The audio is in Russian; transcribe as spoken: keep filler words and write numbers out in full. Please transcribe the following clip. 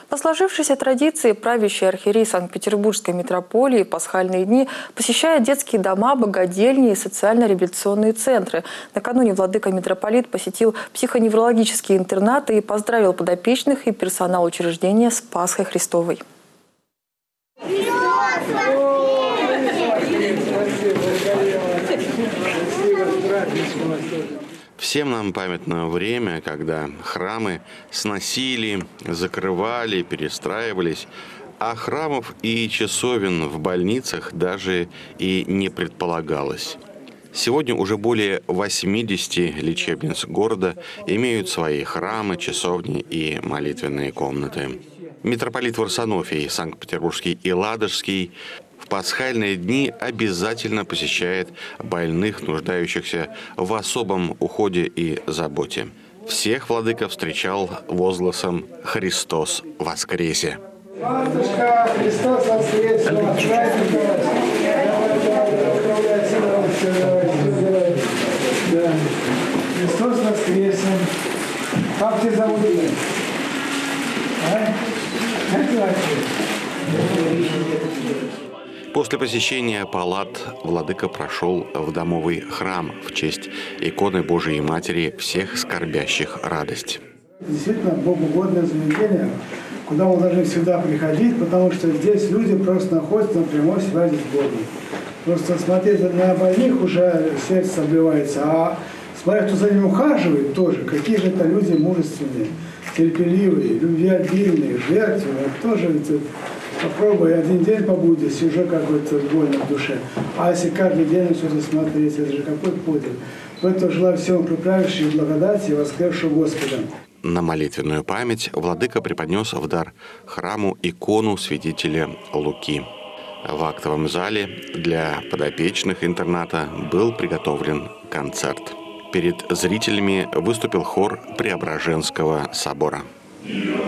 По сложившейся традиции правящий архиерей Санкт-Петербургской митрополии в пасхальные дни посещает детские дома, богадельни и социально-реабилитационные центры. Накануне владыка митрополит посетил психоневрологические интернаты и поздравил подопечных и персонал учреждения с Пасхой Христовой. Всем нам памятно время, когда храмы сносили, закрывали, перестраивались, а храмов и часовен в больницах даже и не предполагалось. Сегодня уже более восьмидесяти лечебниц города имеют свои храмы, часовни и молитвенные комнаты. Митрополит Варсонофий, Санкт-Петербургский и Ладожский в пасхальные дни обязательно посещает больных, нуждающихся в особом уходе и заботе. Всех владыка встречал возгласом «Христос воскресе!». Матушка, Христос воскресе! Христос воскресе! Как тебя зовут? А? Как тебя? После посещения палат владыка прошел в домовый храм в честь иконы Божией Матери всех скорбящих радость. Действительно, богоугодное заведение, куда мы должны всегда приходить, потому что здесь люди просто находятся на прямой связи с Богом. Просто смотреть на больных уже сердце обливается, а смотря, кто за ним ухаживает тоже, какие же это люди мужественные, терпеливые, любвеобильные, жертвенные, тоже это, попробуй один день побудь здесь, уже какой-то больно в душе. А если каждый день все это смотреть, это же какой подвиг. Поэтому желаю всем приправившей благодати и воскресшего Господа. На молитвенную память владыка преподнес в дар храму икону святителя Луки. В актовом зале для подопечных интерната был приготовлен концерт. Перед зрителями выступил хор Преображенского собора.